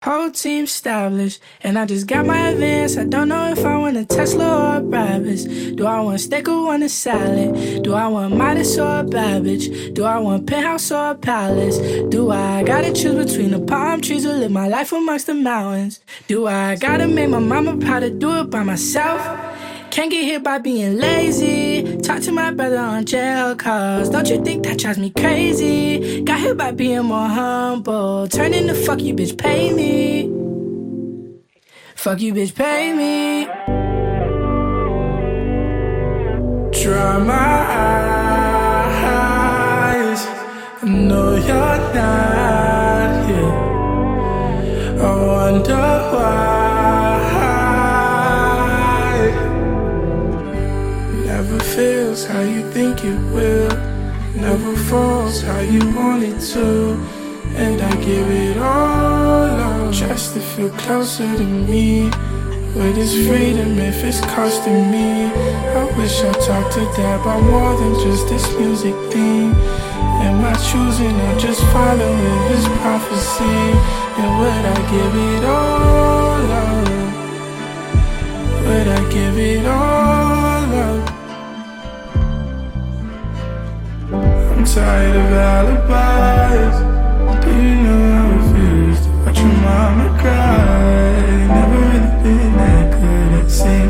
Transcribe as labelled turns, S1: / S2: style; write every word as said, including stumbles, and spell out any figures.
S1: Whole team established, and I just got my advance. I don't know if I want a Tesla or a Brabus. Do I want steak or want a salad? Do I want Midas or a Babbage? Do I want penthouse or a palace? Do I gotta choose between the palm trees or live my life amongst the mountains? Do I gotta make my mama proud to do it by myself? Can't get hit by being lazy. Talk to my brother on jail calls. Don't you think that drives me crazy? Got hit by being more humble. Turn into fuck you, bitch, pay me. Fuck you, bitch, pay me. Dry my eyes. I know you're not here. I wonder why. Never feels how you think it will. Never falls how you want it to. And I give it all up just to feel closer to me. But it's freedom if it's costing me. I wish I talked to Dad about more than just this music thing. Am I choosing or just following his prophecy? And would I give it all up? Would I give it all up? I'm tired of alibis. Do you know how it feels to watch your mama cry? Never really been that good at saying